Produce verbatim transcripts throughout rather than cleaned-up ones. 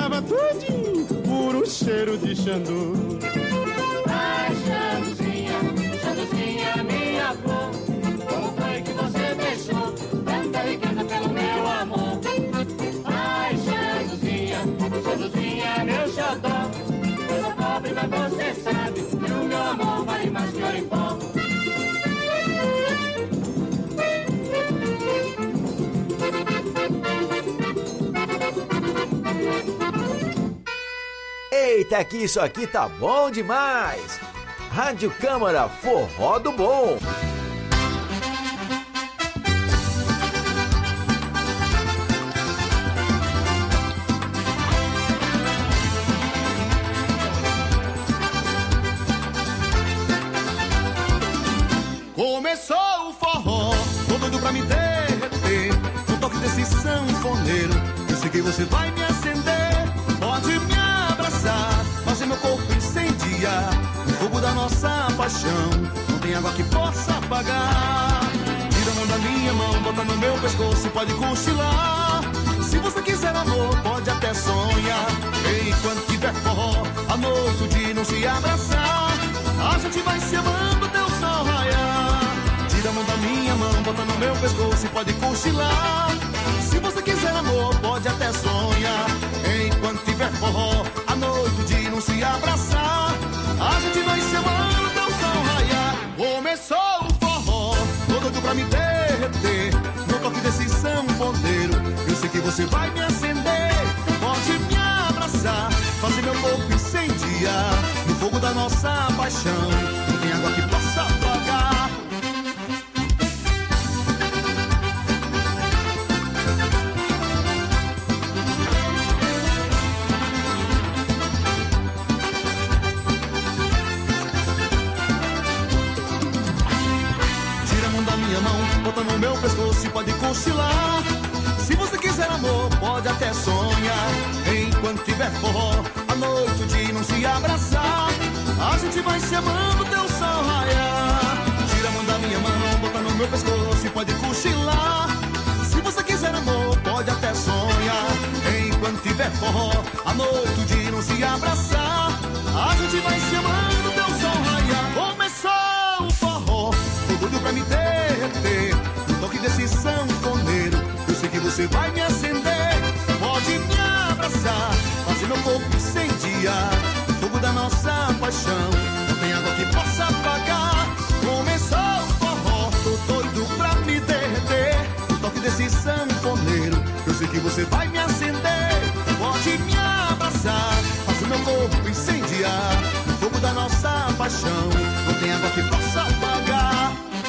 Passava tudinho por um cheiro de xandu. Ai, Xanduzinha, Xanduzinha, minha flor, como foi que você deixou tanta riqueza pelo meu amor? Ai, Xanduzinha, Xanduzinha, meu xodó, eu sou pobre, mas você sabe que o meu amor vale mais que ouro em pó. Eita, que isso aqui tá bom demais! Rádio Câmara Forró do Bom. Começou o forró, tô doido pra me derreter, no toque desse sanfoneiro, eu sei que você vai me acender, pode me abraçar, fazer meu corpo incendiar, no fogo da nossa paixão, não tem água que possa apagar. Tira a mão da minha mão, bota no meu pescoço e pode cochilar. Se você quiser amor, pode até sonhar, enquanto tiver forró, a noite o dia não se abraçar, a gente vai se amando até o sol raiar. Tira a mão da minha mão, bota no meu pescoço e pode cochilar. Se você quiser amor, pode até sonhar, enquanto tiver forró, a noite o dia não se abraçar, a gente vai se amando até o sol raiar. Começou o forró, tô doido pra me derreter, no toque desse sanfoneiro, eu sei que você vai me acender, pode me abraçar, fazer meu corpo incendiar, no fogo da nossa paixão, não tem água que possa apagar. Bota no meu pescoço e pode cochilar. Se você quiser amor, pode até sonhar, enquanto tiver forró, a noite o dia não se abraçar, a gente vai se amando até o sol raiar. Tira a mão da minha mão, bota no meu pescoço e pode cochilar. Se você quiser amor, pode até sonhar, enquanto tiver forró, a noite o dia não se abraçar, a gente vai se amando até o sol raiar. Começou o forró, tô doido pra me derreter, no toque desse sanfoneiro, eu sei que você vai me acender, pode me abraçar, fazer meu corpo incendiar, o fogo da nossa paixão, não tem água que possa apagar. Começou o forró, tô doido pra me derreter, no toque desse sanfoneiro, eu sei que você vai me acender, pode me abraçar, fazer meu corpo incendiar, o fogo da nossa paixão, não tem água que possa apagar.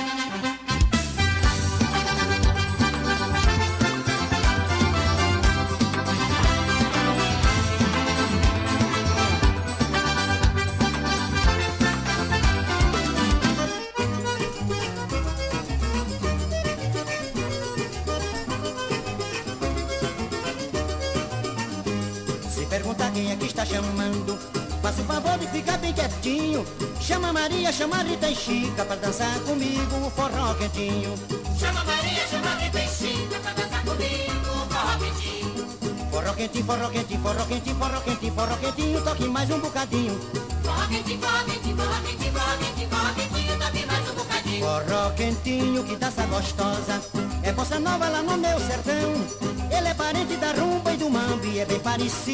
Quem é que está chamando? Faça o favor de ficar bem quietinho. Chama Maria, chama Rita e Chica pra dançar comigo o forró quentinho. Chama Maria, chama Rita e Chica pra dançar comigo o forró quentinho. Forró quentinho, forró quentinho, forró quentinho, forró quentinho, forró quentinho, toque mais um bocadinho. Forró quentinho, forró quentinho, forró quentinho, forró quentinho, forró quentinho, toque mais um bocadinho. Forró quentinho, que dança gostosa, é bossa nova lá no meu sertão. Ele é parente da rumba e do mambo e é bem parecido